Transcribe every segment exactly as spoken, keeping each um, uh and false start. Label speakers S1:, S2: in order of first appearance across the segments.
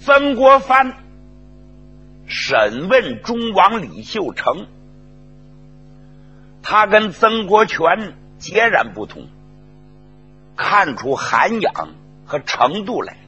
S1: 曾国藩审问忠王李秀成，他跟曾国荃截然不同，看出涵养和程度来。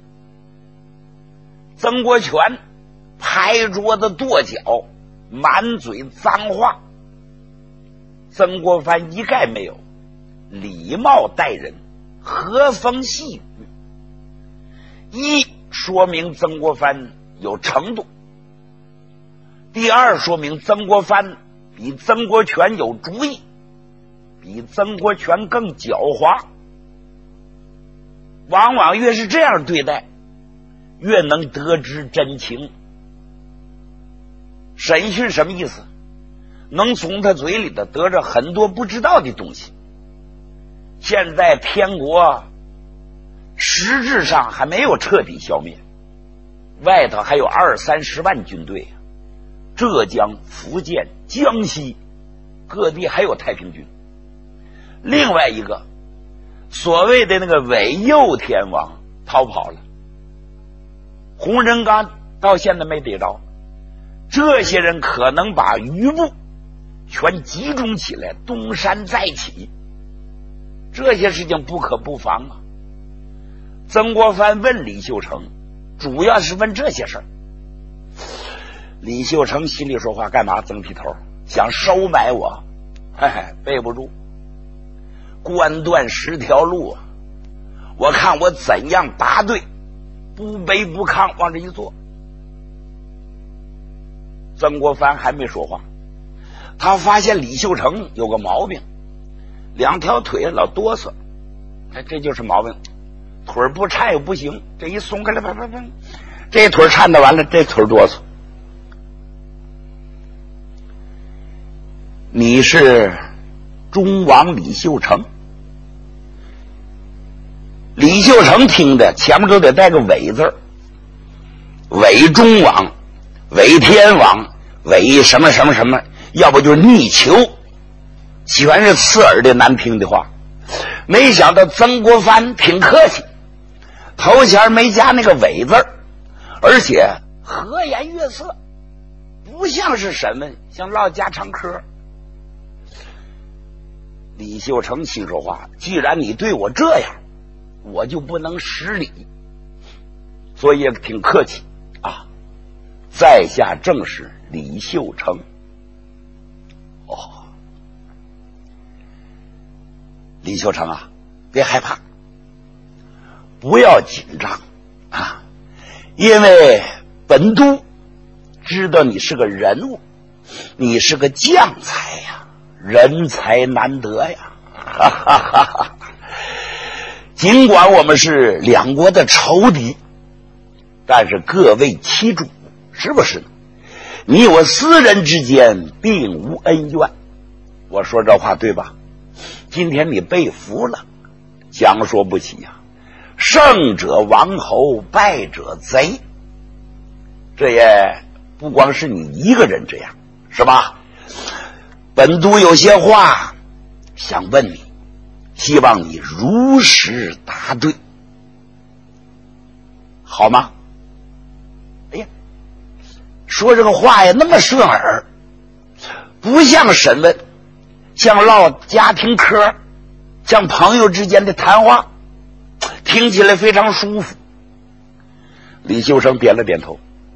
S1: 曾国荃拍桌子跺脚，满嘴脏话，曾国藩一概没有，礼貌待人，和风细雨。一说明曾国藩有程度，第二说明曾国藩比曾国荃有主意，比曾国荃更狡猾。往往越是这样对待，越能得知真情。审讯什么意思？能从他嘴里的得着很多不知道的东西。现在天国实质上还没有彻底消灭，外头还有二三十万军队，浙江、福建、江西各地还有太平军。另外一个所谓的那个伪右天王逃跑了，洪仁玕到现在没逮着。这些人可能把余部全集中起来，东山再起，这些事情不可不防啊。曾国藩问李秀成，主要是问这些事儿。李秀成心里说话干嘛？曾皮头想收买我，嘿嘿，背不住。关断十条路啊，我看我怎样答对，不卑不亢，往这一坐。曾国藩还没说话，他发现李秀成有个毛病，两条腿老哆嗦，哎，这就是毛病，腿不颤又不行，这一松开了，啪啪啪，这腿颤的完了，这腿哆嗦。你是忠王李秀成？李秀成听着前面都得带个伪字，伪忠王，伪天王，伪什么什么什么，要不就是逆囚，全是刺耳的难听的话。没想到曾国藩挺客气，头前没加那个伪字，而且和颜悦色，不像是审问，像唠家常嗑。李秀成心说话，既然你对我这样，我就不能失礼，所以也挺客气啊。在下正是李秀成。哦，李秀成啊，别害怕，不要紧张啊，因为本都知道你是个人物，你是个将才呀，人才难得呀，哈哈哈哈。尽管我们是两国的仇敌，但是各为其主，是不是呢？你我私人之间并无恩怨，我说这话对吧？今天你被俘了，讲说不起呀、啊，胜者王侯，败者贼，这也不光是你一个人这样，是吧？本都有些话想问你，希望你如实答对，好吗？哎呀，说这个话呀那么顺耳，不像审问，像唠家庭嗑，像朋友之间的谈话，听起来非常舒服。李秀成点了点头，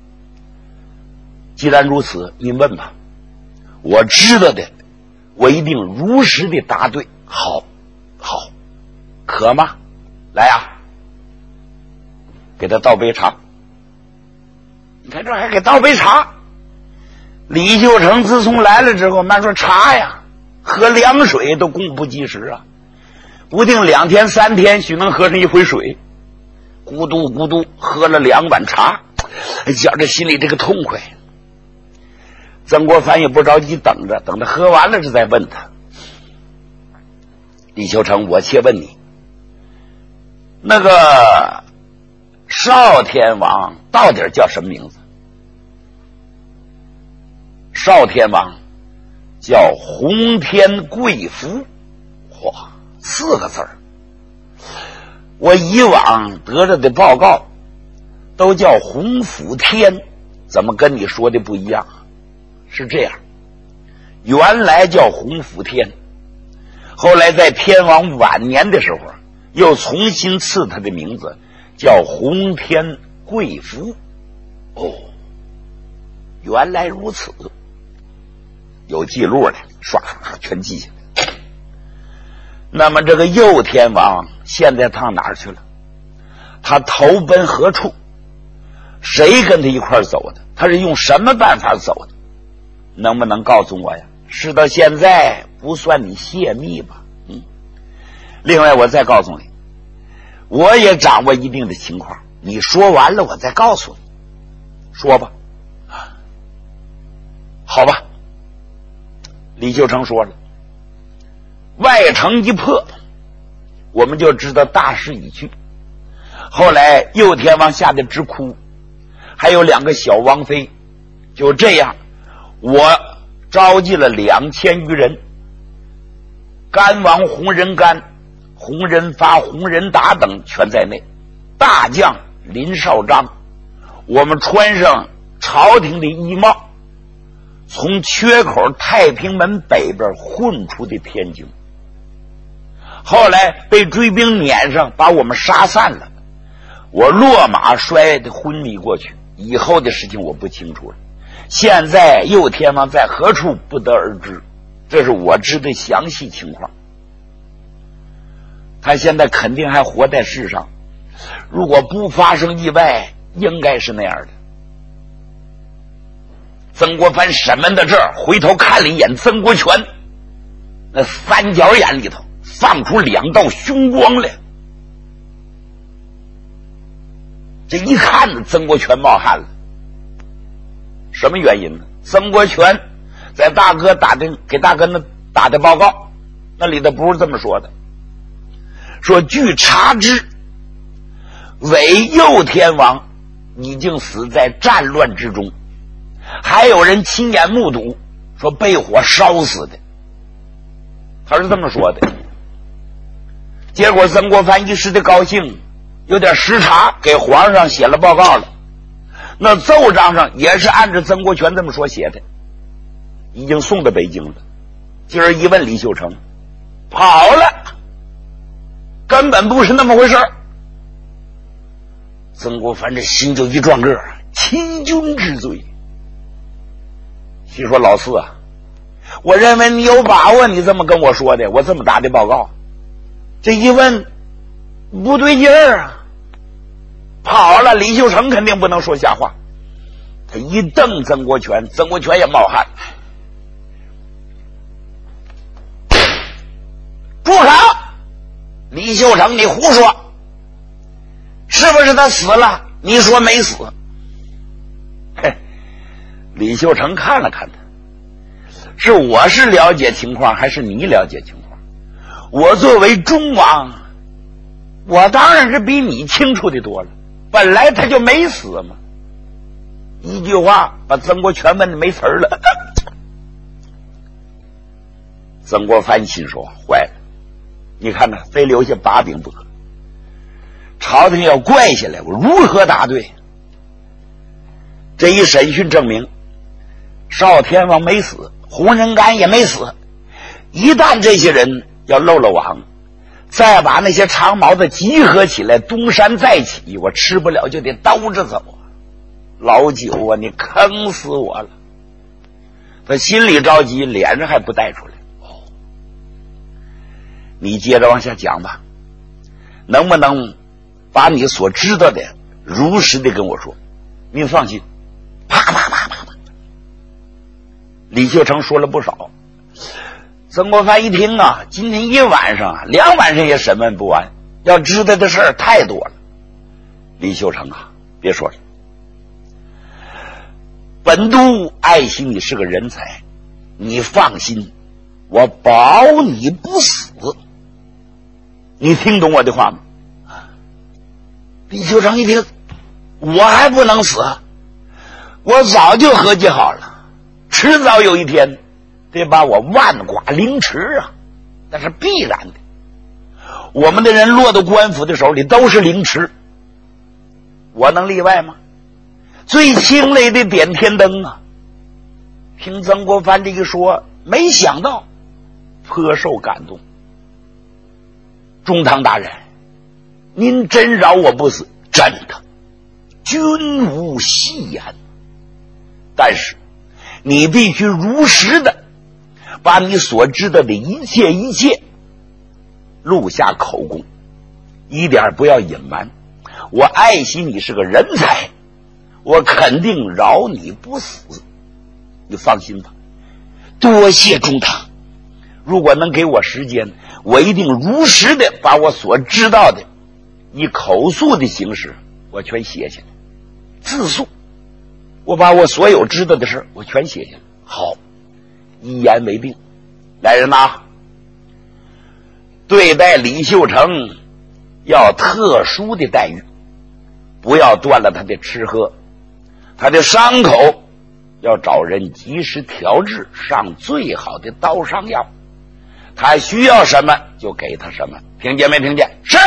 S1: 既然如此，您问吧，我知道的我一定如实的答对。好好，渴吗？来呀，给他倒杯茶。你看这还给倒杯茶。李秀成自从来了之后，慢说茶呀，喝凉水都供不及时啊，不定两天三天许能喝上一回水，咕嘟咕嘟喝了两碗茶，觉着心里这个痛快。曾国藩也不着急，等着等他喝完了，这再问他。李秀成，我且问你，那个少天王到底叫什么名字？少天王叫洪天贵福，嚯，四个字儿。我以往得着的报告， 都叫洪福天，怎么跟你说的不一样？是这样，原来叫洪福天，后来在天王晚年的时候又重新赐他的名字叫洪天贵福。哦，原来如此，有记录了，唰全记下来。那么这个右天王现在到哪儿去了？他投奔何处？谁跟他一块走的？他是用什么办法走的？能不能告诉我呀？事到现在不算你泄密吧？嗯。另外我再告诉你，我也掌握一定的情况，你说完了我再告诉你。说吧。好吧。李秀成说了，外城一破，我们就知道大势已去。后来右天王吓得直哭，还有两个小王妃，就这样我召集了两千余人，干王洪仁干、洪仁发、洪仁达等全在内，大将林绍章，我们穿上朝廷的衣帽，从缺口太平门北边混出的天津，后来被追兵撵上，把我们杀散了。我落马摔的昏迷过去，以后的事情我不清楚了。现在右天王在何处不得而知，这是我知的详细情况。他现在肯定还活在世上，如果不发生意外，应该是那样的。曾国藩审问到这儿，回头看了一眼曾国荃，那三角眼里头放出两道凶光来。这一看曾国荃冒汗了，什么原因呢？曾国荃在大哥打的给大哥那打的报告，那里头不是这么说的，说据查知，伪右天王已经死在战乱之中，还有人亲眼目睹说被火烧死的，他是这么说的。结果曾国藩一时的高兴，有点时差，给皇上写了报告了。那奏章上也是按照曾国荃这么说写的，已经送到北京了。今儿一问李秀成，跑了，根本不是那么回事。曾国藩这心就一撞个，欺君之罪。心说老四啊，我认为你有把握，你这么跟我说的，我这么打的报告，这一问不对劲儿啊，跑了。李秀成肯定不能说瞎话，他一瞪曾国荃，曾国荃也冒汗。住手！李秀成，你胡说，是不是他死了？你说没死。嘿，李秀成看了看他，是我是了解情况，还是你了解情况？我作为忠王，我当然是比你清楚的多了。本来他就没死嘛，一句话把曾国荃问的没词儿了。曾国藩心说坏了，你看呢，非留下把柄不可。朝廷要怪下来，我如何答对？这一审讯证明，少天王没死，洪仁干也没死。一旦这些人要漏了网，再把那些长毛子集合起来，东山再起，我吃不了就得兜着走啊！老九啊，你坑死我了！他心里着急，脸上还不带出来。哦，你接着往下讲吧，能不能把你所知道的如实的跟我说？你放心。啪啪啪啪啪，李秀成说了不少。曾国藩一听啊，今天一晚上啊，两晚上也审问不完，要知道的事儿太多了。李秀成啊，别说了，本都爱惜你是个人才，你放心，我保你不死。你听懂我的话吗？李秀成一听，我还不能死，我早就合计好了，迟早有一天得把我万剐凌迟啊，那是必然的。我们的人落到官府的手里都是凌迟， 我能例外吗？最清雷的点天灯啊！听曾国藩这一说，没想到颇受感动。中堂大人，您真饶我不死，真的，君无戏言。但是你必须如实的把你所知道的一切一切录下口供，一点不要隐瞒。我爱惜你是个人才，我肯定饶你不死。你放心吧，多谢中堂。如果能给我时间，我一定如实的把我所知道的以口述的形式我全写下来，自述。我把我所有知道的事我全写下来。好，一言为定。来人呐，对待李秀成要特殊的待遇，不要断了他的吃喝，他的伤口要找人及时调治，上最好的刀伤药，他需要什么就给他什么，听见没听见？是。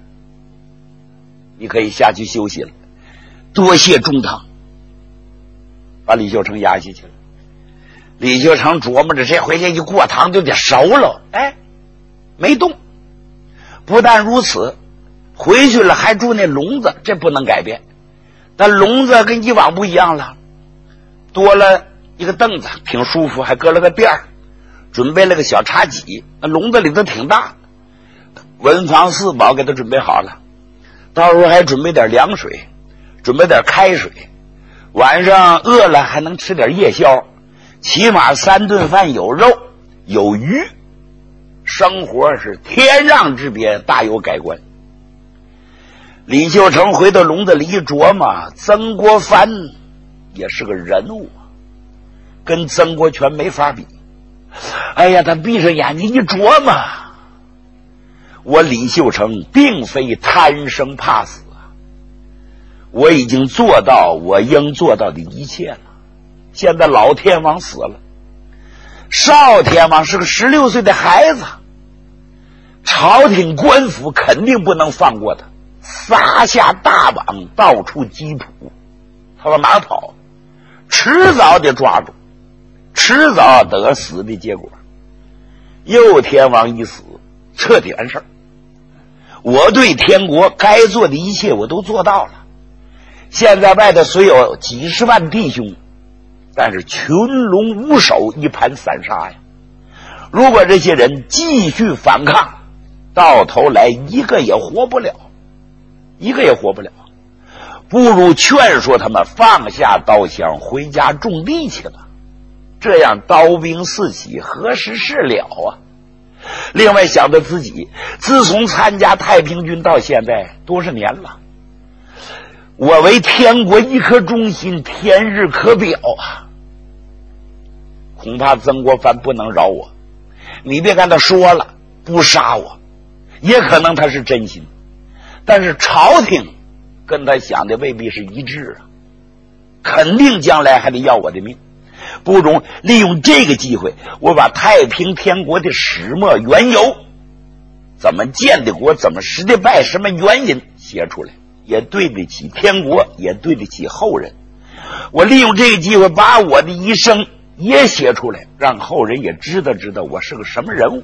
S1: 你可以下去休息了，多谢中堂。把李秀成押下去了。李秀成琢磨着这回这一过堂就得熟了，哎，没动。不但如此，回去了还住那笼子，这不能改变。但笼子跟以往不一样了，多了一个凳子，挺舒服，还搁了个垫儿，准备了个小茶几。那笼子里头挺大，文房四宝给他准备好了，到时候还准备点凉水，准备点开水，晚上饿了还能吃点夜宵，起码三顿饭有肉有鱼，生活是天壤之别，大有改观。李秀成回到笼子里一琢磨，曾国藩也是个人物，跟曾国荃没法比。哎呀，他闭上眼睛一琢磨，我李秀成并非贪生怕死啊，我已经做到我应做到的一切了。现在老天王死了，少天王是个十六岁的孩子，朝廷官府肯定不能放过他，撒下大网，到处缉捕，他往哪跑？迟早得抓住，迟早得死的结果。右天王一死，彻底完事儿。我对天国该做的一切我都做到了。现在外头虽有几十万弟兄，但是群龙无首，一盘散沙呀。如果这些人继续反抗，到头来一个也活不了，一个也活不了。不如劝说他们放下刀枪，回家种地去吧，这样刀兵四起，何时是了啊？另外想到自己自从参加太平军到现在多少年了，我为天国一颗忠心，天日可表啊！恐怕曾国藩不能饶我，你别跟他说了不杀我，也可能他是真心，但是朝廷跟他想的未必是一致啊，肯定将来还得要我的命。不如利用这个机会，我把太平天国的始末缘由，怎么建的国，怎么实的败，什么原因写出来，也对得起天国，也对得起后人。我利用这个机会把我的一生也写出来，让后人也知道知道我是个什么人物。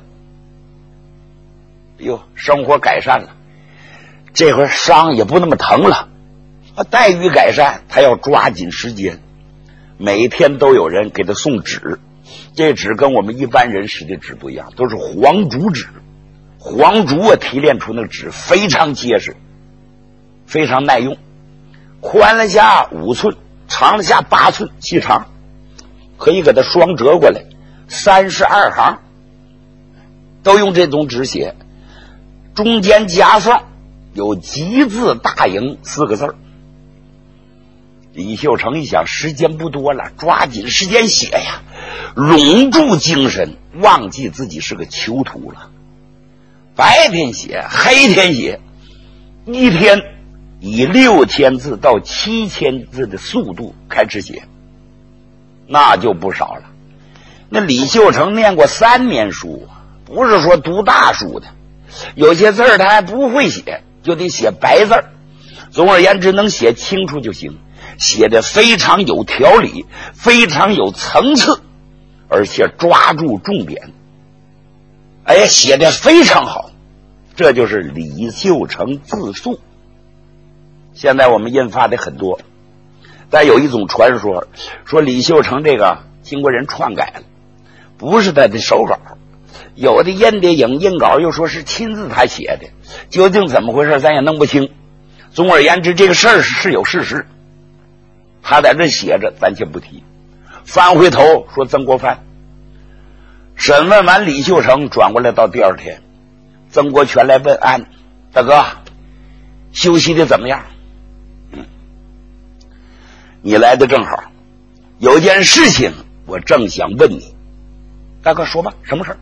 S1: 哎呦，生活改善了，这会儿伤也不那么疼了，待遇改善，他要抓紧时间，每天都有人给他送纸，这纸跟我们一般人使的纸不一样，都是黄竹纸，黄竹啊提炼出那个纸非常结实，非常耐用，宽了下五寸，长了下八寸，细长，可以给它双折过来，三十二行，都用这种纸写，中间夹缝有吉字大营四个字儿。李秀成一想时间不多了，抓紧时间写呀，拢住精神，忘记自己是个囚徒了。白天写，黑天写，一天以六千字到七千字的速度开始写，那就不少了。那李秀成念过三年书，不是说读大书的，有些字儿他还不会写，就得写白字儿。 总而言之，能写清楚就行，写的非常有条理，非常有层次，而且抓住重点，哎，写的非常好。这就是李秀成自述。现在我们印发的很多，但有一种传说，说李秀成这个经过人篡改了，不是他的手稿，有的印的影印稿又说是亲自他写的，究竟怎么回事咱也弄不清。总而言之，这个事儿是有事实，他在这写着，咱先不提。翻回头说曾国藩审问完李秀成，转过来到第二天，曾国荃来问安，大哥休息的怎么样？嗯，你来的正好，有件事情我正想问你。大哥说吧，什么事儿？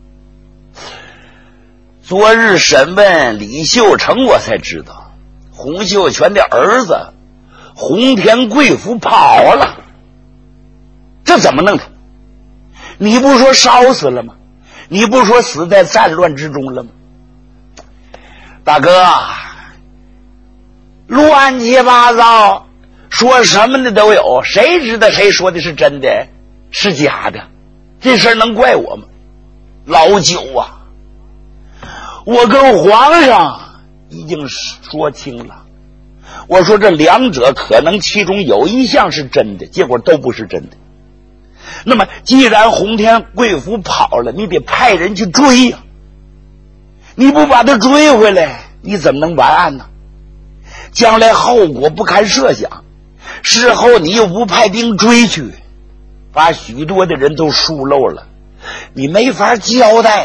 S1: 昨日审问李秀成，我才知道洪秀全的儿子洪田贵福跑了，这怎么弄的？你不说烧死了吗？你不说死在战乱之中了吗？大哥，乱七八糟说什么的都有，谁知道谁说的是真的是假的？这事儿能怪我吗？老九啊，我跟皇上已经说清了，我说这两者可能其中有一项是真的，结果都不是真的。那么既然洪田贵福跑了，你得派人去追呀、啊，你不把他追回来，你怎么能完案呢？将来后果不堪设想，事后你又不派兵追去，把许多的人都疏漏了，你没法交代。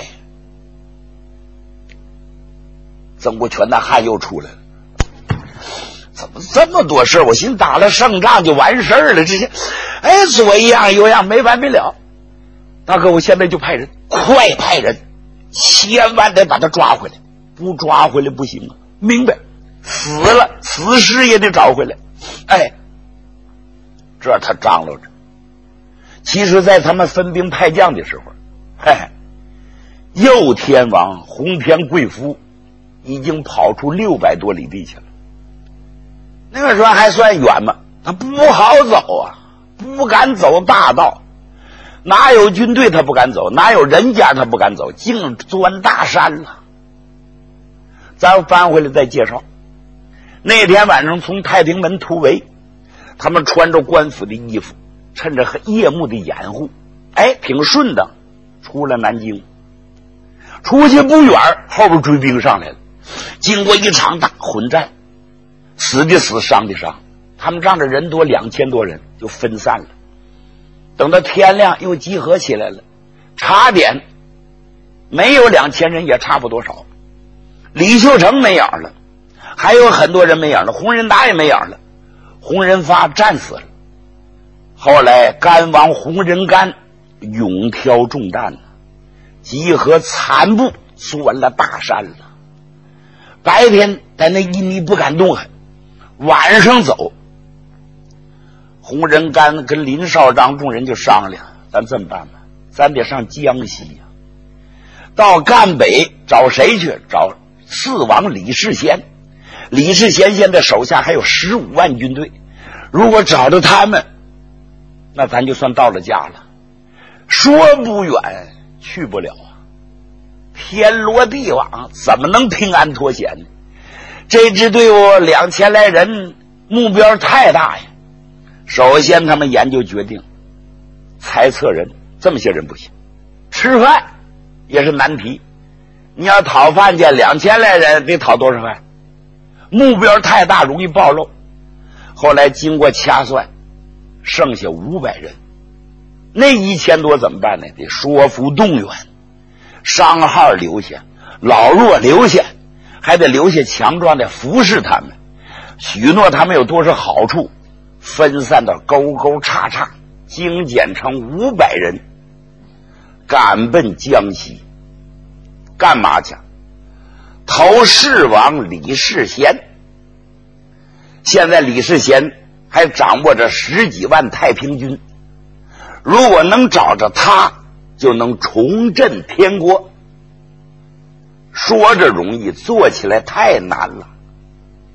S1: 曾国荃的汗又出来了，怎么这么多事？我寻打了胜仗就完事儿了，这些哎左一样右样没完没了。大哥，我现在就派人，快派人，千万得把他抓回来，不抓回来不行啊！明白？死了死尸也得找回来。哎，这他张罗着。其实在他们分兵派将的时候，嘿，右天王洪田贵福已经跑出六百多里地去了。那个时候还算远吗？他不好走啊，不敢走大道，哪有军队他不敢走，哪有人家他不敢走，净钻大山了。咱翻回来再介绍，那天晚上从太平门突围，他们穿着官府的衣服，趁着夜幕的掩护，哎，挺顺当出了南京。出去不远，后边追兵上来了，经过一场大混战，死的死，伤的伤，他们仗着人多，两千多人就分散了。等到天亮又集合起来了，差点没有两千人，也差不多少。李秀成没影了，还有很多人没影了，洪仁达也没影了，洪仁发战死了。后来甘王洪仁玕勇挑重担，集合残部钻了大山了。白天在那一米不敢动弹，晚上走。洪仁玕跟林少章众人就商量，咱这么办吧，咱得上江西呀、啊，到赣北找谁去？找四王李世贤。李世贤现在手下还有十五万军队，如果找到他们，那咱就算到了家了。说不远去不了啊，天罗地网，怎么能平安脱险呢？这支队伍两千来人，目标太大呀。首先他们研究决定，猜测人，这么些人不行，吃饭也是难题。你要讨饭去，两千来人得讨多少饭？目标太大，容易暴露。后来经过掐算，剩下五百人，那一千多怎么办呢？得说服动员，伤号留下，老弱留下，还得留下强壮的服侍他们，许诺他们有多少好处，分散到沟沟叉叉，精简成五百人，赶奔江西。干嘛去？投世王李世贤。现在李世贤还掌握着十几万太平军，如果能找着他，就能重振天国。说着容易，做起来太难了。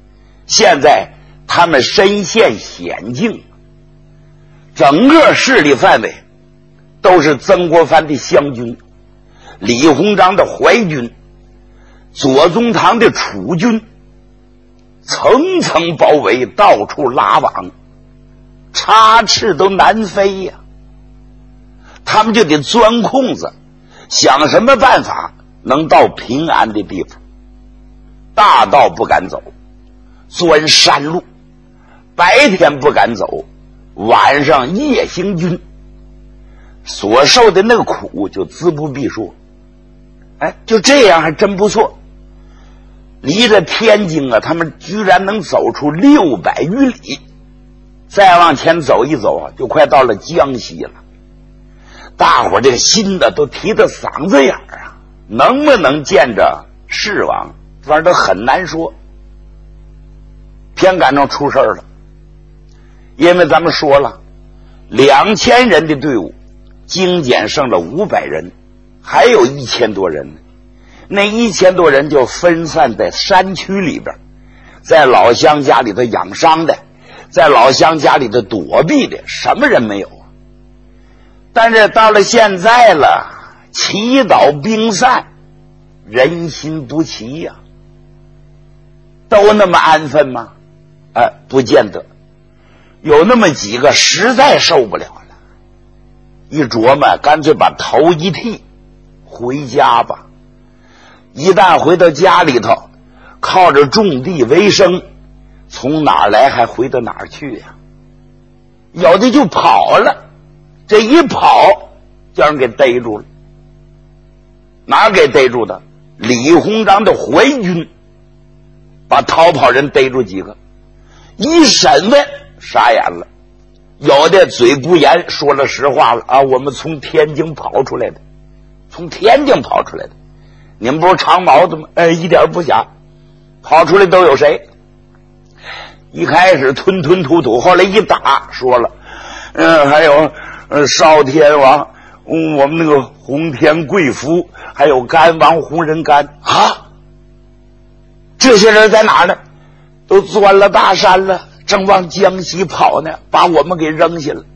S1: 现在他们身陷险境，整个势力范围都是曾国藩的湘军、李鸿章的淮军、左宗棠的楚军，层层包围，到处拉网，插翅都难飞呀、啊！他们就得钻空子，想什么办法能到平安的地方。大道不敢走，钻山路，白天不敢走，晚上夜行军，所受的那个苦就自不必说。哎，就这样还真不错。离着天津啊，他们居然能走出六百余里，再往前走一走啊，就快到了江西了。大伙这个心呢都提到嗓子眼儿啊，能不能见着世王，反正都很难说。偏赶上出事了，因为咱们说了，两千人的队伍，精简剩了五百人，还有一千多人呢。那一千多人就分散在山区里边，在老乡家里头养伤的，在老乡家里头躲避的，什么人没有啊？但是到了现在了，祈祷兵散，人心不齐呀、啊，都那么安分吗？哎，不见得。有那么几个实在受不了了，一琢磨，干脆把头一剃，回家吧。一旦回到家里头，靠着种地为生，从哪儿来还回到哪儿去呀、啊？有的就跑了，这一跑叫人给逮住了。哪儿给逮住的？李鸿章的淮军把逃跑人逮住几个，一审问傻眼了，有的嘴不严说了实话了啊，我们从天津跑出来的，从天津跑出来的。你们不是长毛子吗？哎，一点不假。跑出来都有谁？一开始吞吞吐吐，后来一打说了，嗯，还有呃少天王，嗯，我们那个洪天贵福，还有甘王洪仁甘啊。这些人在哪儿呢？都钻了大山了，正往江西跑呢，把我们给扔下了。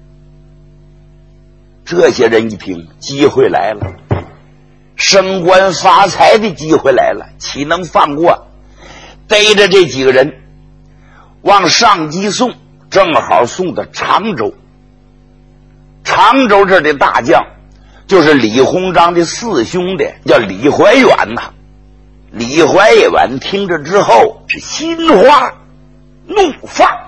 S1: 这些人一听，机会来了。升官发财的机会来了，岂能放过？逮着这几个人往上级送，正好送到常州。常州这的大将就是李鸿章的四兄弟，叫李怀远呐、啊。李怀远听着之后是心花怒放，